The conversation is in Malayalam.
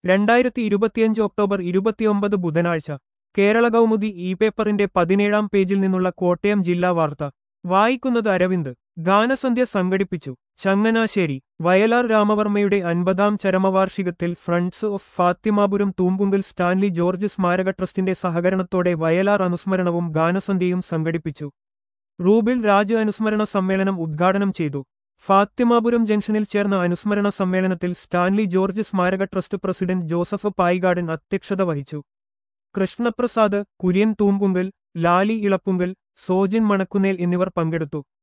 2025 ഒക്ടോബർ 29 ബുധനാഴ്ച കേരള കൗമുദി ഇ പേപ്പറിന്റെ 17-ാം പേജിൽ നിന്നുള്ള കോട്ടയം ജില്ലാ വാർത്ത വായിക്കുന്നത് അരവിന്ദ്. ഗാനസന്ധ്യ സംഘടിപ്പിച്ചു ചങ്ങനാശ്ശേരി. വയലാർ രാമവർമ്മയുടെ 50-ാം ചരമവാർഷികത്തിൽ friends of Fathimapuram Thoompunkal Stanley George സ്മാരക ട്രസ്റ്റിന്റെ സഹകരണത്തോടെ വയലാർ അനുസ്മരണവും ഗാനസന്ധ്യയും സംഘടിപ്പിച്ചു. റൂബിൽ രാജ് അനുസ്മരണ സമ്മേളനം ഉദ്ഘാടനം ചെയ്തു. ഫാത്തിമാപുരം ജംഗ്ഷനിൽ ചേർന്ന അനുസ്മരണ സമ്മേളനത്തിൽ സ്റ്റാൻലി ജോർജ് സ്മാരക ട്രസ്റ്റ് പ്രസിഡന്റ് ജോസഫ് പായികാടൻ അധ്യക്ഷത വഹിച്ചു. കൃഷ്ണപ്രസാദ്, കുര്യൻ തൂമ്പുങ്കൽ, ലാലി ഇളപ്പുങ്കൽ, സോജിൻ മണക്കുന്നേൽ എന്നിവർ പങ്കെടുത്തു.